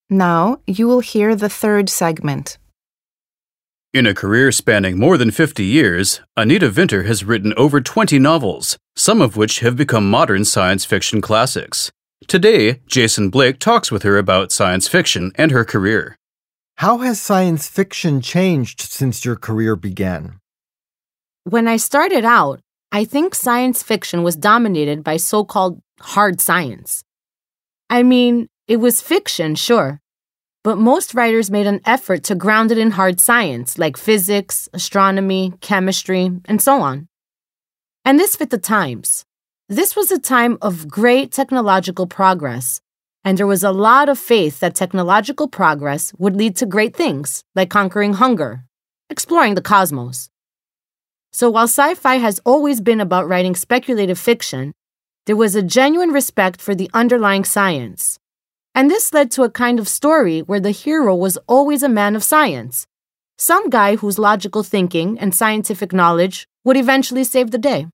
Now you will hear the third segment. In a career spanning more than 50 years, Anita Vinter has written over 20 novels, some of which have become modern science fiction classics. Today, Jason Blake talks with her about science fiction and her career. How has science fiction changed since your career began? When I started out, I think science fiction was dominated by so-called hard science. I mean, it was fiction, sure, but most writers made an effort to ground it in hard science like physics, astronomy, chemistry, and so on. And this fit the times. This was a time of great technological progress, and there was a lot of faith that technological progress would lead to great things, like conquering hunger, exploring the cosmos. So while sci-fi has always been about writing speculative fiction, there was a genuine respect for the underlying science. And this led to a kind of story where the hero was always a man of science, some guy whose logical thinking and scientific knowledge would eventually save the day.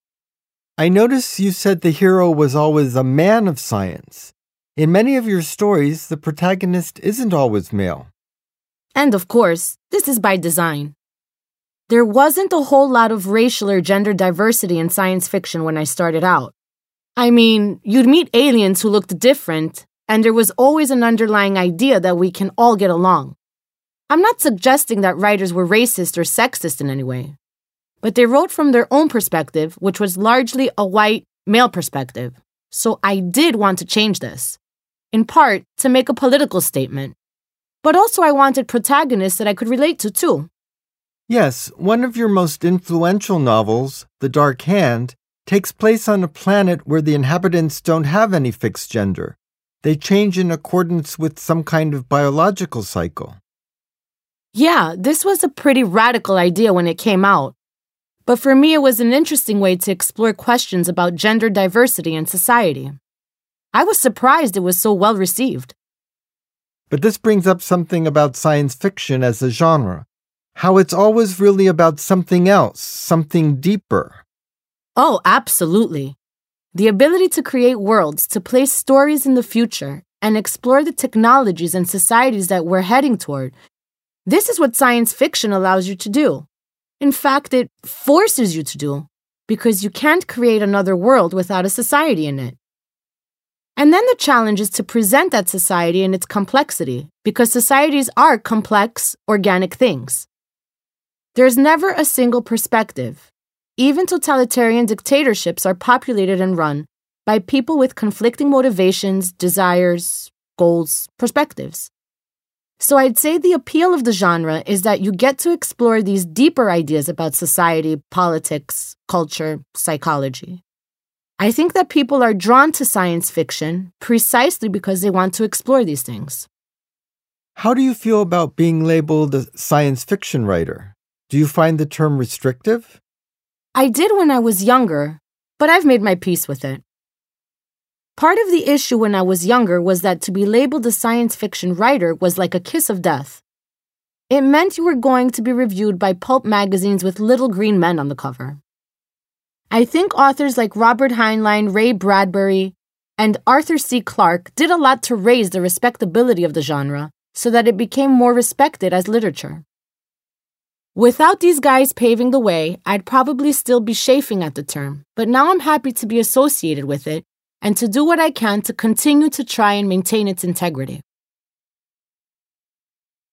I notice you said the hero was always a man of science. In many of your stories, the protagonist isn't always male. And of course, this is by design. There wasn't a whole lot of racial or gender diversity in science fiction when I started out. I mean, you'd meet aliens who looked different, and there was always an underlying idea that we can all get along. I'm not suggesting that writers were racist or sexist in any way, but they wrote from their own perspective, which was largely a white, male perspective. So I did want to change this, in part to make a political statement. But also I wanted protagonists that I could relate to, too. Yes, one of your most influential novels, The Dark Hand, takes place on a planet where the inhabitants don't have any fixed gender. They change in accordance with some kind of biological cycle. Yeah, this was a pretty radical idea when it came out. But for me, it was an interesting way to explore questions about gender diversity in society. I was surprised it was so well received. But this brings up something about science fiction as a genre. How it's always really about something else, something deeper. Oh, absolutely. The ability to create worlds, to place stories in the future, and explore the technologies and societies that we're heading toward. This is what science fiction allows you to do. In fact, it forces you to do, because you can't create another world without a society in it. And then the challenge is to present that society in its complexity, because societies are complex, organic things. There's never a single perspective. Even totalitarian dictatorships are populated and run by people with conflicting motivations, desires, goals, perspectives. So I'd say the appeal of the genre is that you get to explore these deeper ideas about society, politics, culture, psychology. I think that people are drawn to science fiction precisely because they want to explore these things. How do you feel about being labeled a science fiction writer? Do you find the term restrictive? I did when I was younger, but I've made my peace with it. Part of the issue when I was younger was that to be labeled a science fiction writer was like a kiss of death. It meant you were going to be reviewed by pulp magazines with little green men on the cover. I think authors like Robert Heinlein, Ray Bradbury, and Arthur C. Clarke did a lot to raise the respectability of the genre so that it became more respected as literature. Without these guys paving the way, I'd probably still be chafing at the term, but now I'm happy to be associated with it and to do what I can to continue to try and maintain its integrity.